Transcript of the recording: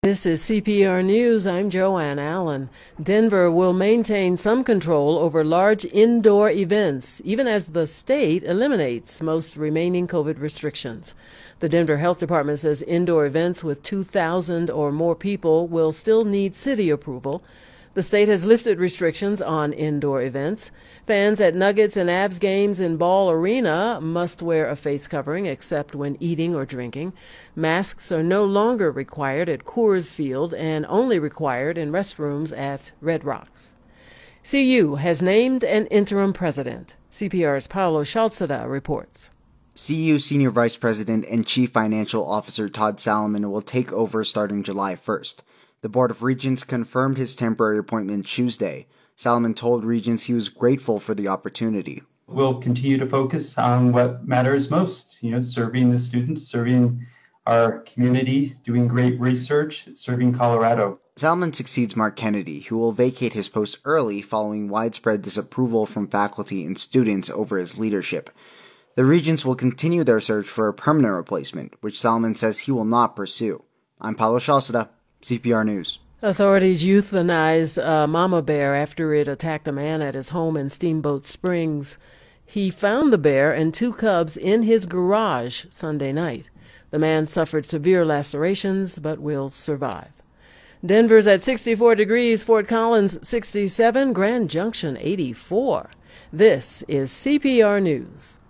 This is CPR News. I'm Joanne Allen. Denver will maintain some control over large indoor events, even as the state eliminates most remaining COVID restrictions. The Denver Health Department says indoor events with 2,000 or more people will still need city approval. The state has lifted restrictions on indoor events. Fans at Nuggets and Avs games in Ball Arena must wear a face covering except when eating or drinking. Masks are no longer required at Coors Field and only required in restrooms at Red Rocks. CU has named an interim president. CPR's Paolo Scialzada reports. CU Senior Vice President and Chief Financial Officer Todd Salomon will take over starting July 1st. The Board of Regents confirmed his temporary appointment Tuesday. Salomon told Regents he was grateful for the opportunity. We'll continue to focus on what matters most, serving the students, serving our community, doing great research, serving Colorado. Salomon succeeds Mark Kennedy, who will vacate his post early following widespread disapproval from faculty and students over his leadership. The Regents will continue their search for a permanent replacement, which Salomon says he will not pursue. I'm Paolo Scialzada, CPR News. Authorities euthanized a mama bear after it attacked a man at his home in Steamboat Springs. He found the bear and two cubs in his garage Sunday night. The man suffered severe lacerations but will survive. Denver's at 64 degrees, Fort Collins 67, Grand Junction 84. This is CPR News.